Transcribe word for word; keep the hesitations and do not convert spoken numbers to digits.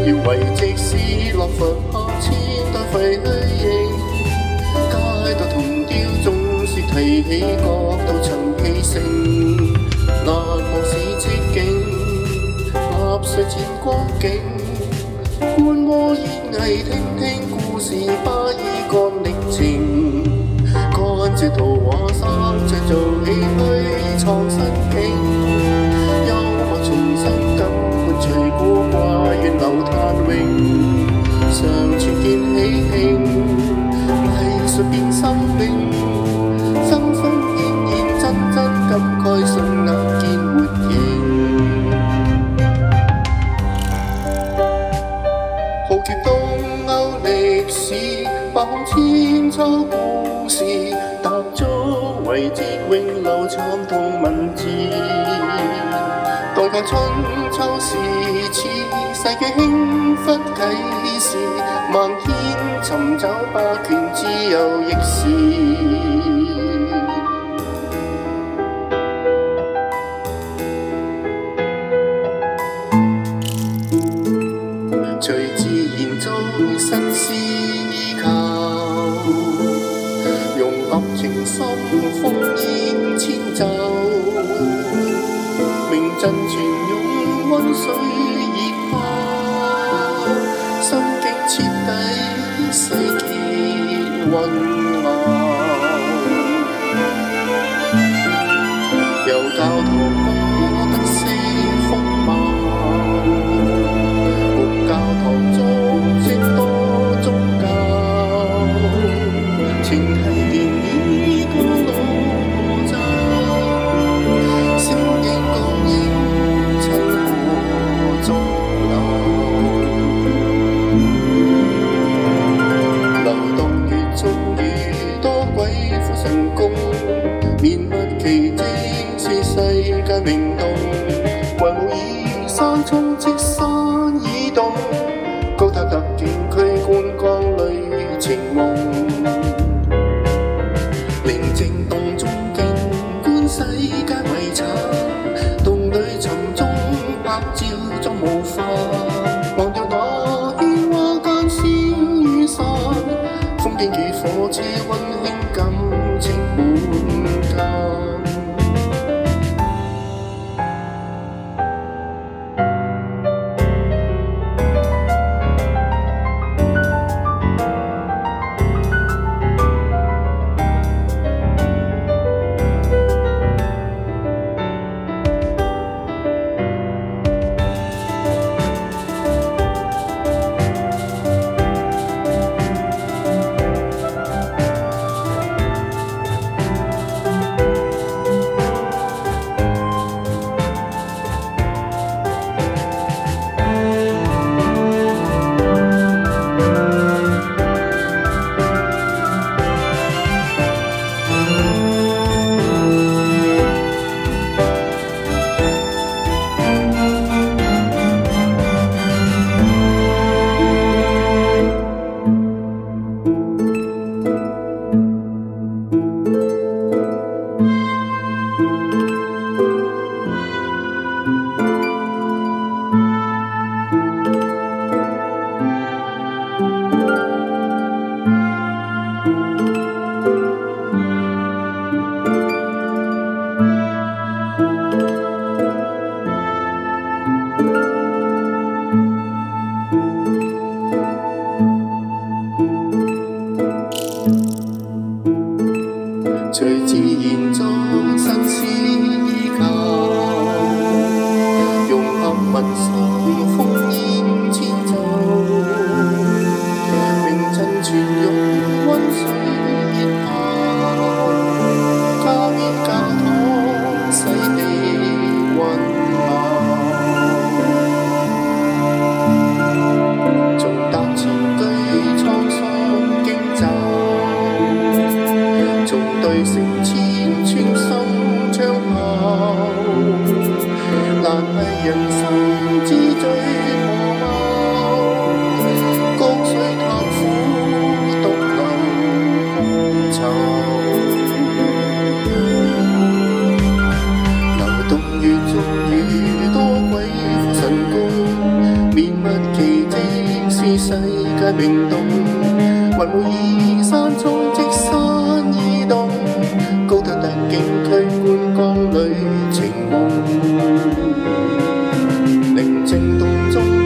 要為即使落佛下千代廢墟影，街道同調總是提起角度曾氣盛，難忘是寂景，納粹戰光景，觀摩演藝聽聽故事巴爾幹歷程，看這圖畫生製造唏噓創新境，幽默重新感滿隨古怪源流嘆詠，常傳見喜慶，藝術變生命，生生現現真真感慨順眼見活形，浩劫東歐歷史，百孔千秋故事，踏足遺節永流慘痛文字，待價春秋時似世紀輕忽啟示，漫天尋找霸權自由逆時。隨自然做新思依靠，融合情深烽煙遷就，名震泉湧溫水熱泡，心境徹底世結混淆，由教徒歌得識風貌，教堂中即多宗教，情係漣漪高腦罩，聲應共應親過中流，流動越重越多鬼斧神工，綿密奇蹟是世界明洞，為無以山衝積山移動，高塔特景區觀光裏情夢，寧靜洞中景觀世界遺產，洞裏沉重拍照裝模範，忘掉那喧嘩間燒雨傘，風景與火車溫馨感情滿間。隨自然做新思依靠，融合民生烽煙遷就，名震泉湧溫水熱泡，加冕教堂洗地混淆，重踏前居滄桑經驟，對成千穿心槍炮，難係人生之最磨矛，江水嘆苦獨流紅潮，流動越重越多鬼斧神工，綿密奇蹟溪觀江裏情夢，寧靜洞中。